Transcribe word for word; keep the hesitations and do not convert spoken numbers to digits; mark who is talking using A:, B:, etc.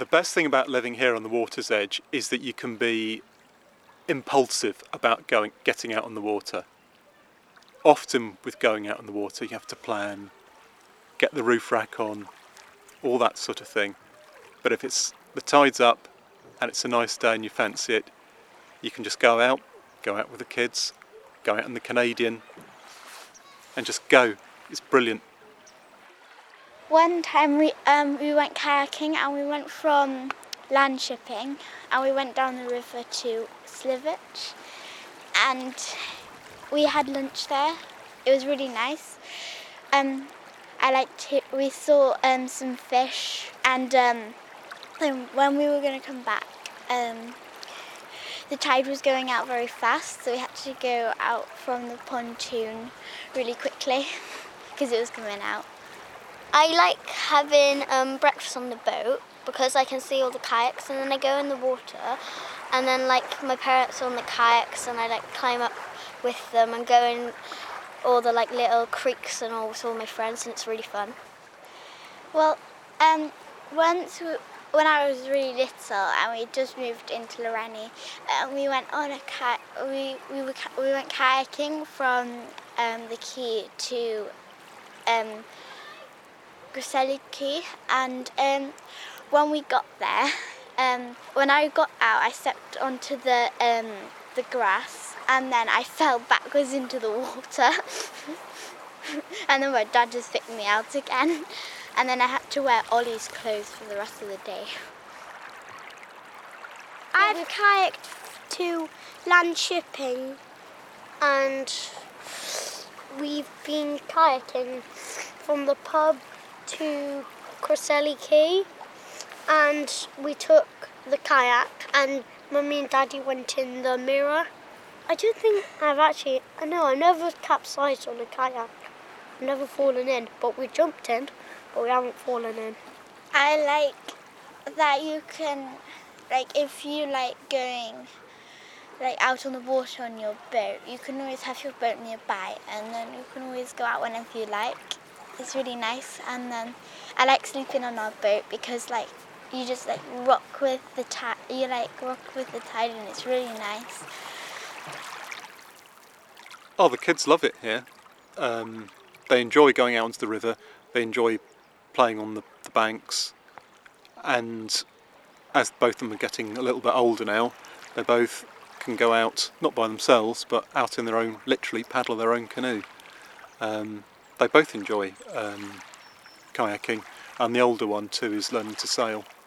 A: The best thing about living here on the water's edge is that you can be impulsive about going, getting out on the water. Often with going out on the water you have to plan, get the roof rack on, all that sort of thing. But if it's the tide's up and it's a nice day and you fancy it, you can just go out, go out with the kids, go out in the Canadian and just go. It's brilliant.
B: One time we um we went kayaking and we went from land shipping and we went down the river to Slivich and we had lunch there. It was really nice. Um, I liked it. We saw um some fish and um then when we were going to come back um the tide was going out very fast, so we had to go out from the pontoon really quickly because it was coming out.
C: I like having um, breakfast on the boat because I can see all the kayaks, and then I go in the water and then like my parents are on the kayaks and I like climb up with them and go in all the like little creeks and all with all my friends, and it's really fun.
B: Well, um, once we, when I was really little and we just moved into Loreni, and we went on a ki- we we were we went kayaking from um, the quay to um, Grosselie Quay, and um, when we got there, um, when I got out, I stepped onto the um, the grass, and then I fell backwards into the water, and then my dad just picked me out again, and then I had to wear Ollie's clothes for the rest of the day.
D: I've kayaked to land shipping, and we've been kayaking from the pub to Grosselie Quay, and we took the kayak and Mummy and Daddy went in the mirror. I don't think I've actually, I know I've never capsized on a kayak. I've never fallen in, but we jumped in, but we haven't fallen in.
B: I like that you can, like if you like going like out on the water on your boat, you can always have your boat nearby and then you can always go out whenever you like. It's really nice, and then I like sleeping on our boat because like you just like rock with the tide, you like rock with the tide and it's really nice.
A: Oh, the kids love it here. Um, they enjoy going out onto the river, they enjoy playing on the, the banks, and as both of them are getting a little bit older now, they both can go out, not by themselves, but out in their own, literally paddle their own canoe. Um, they both enjoy um, kayaking, and the older one too is learning to sail.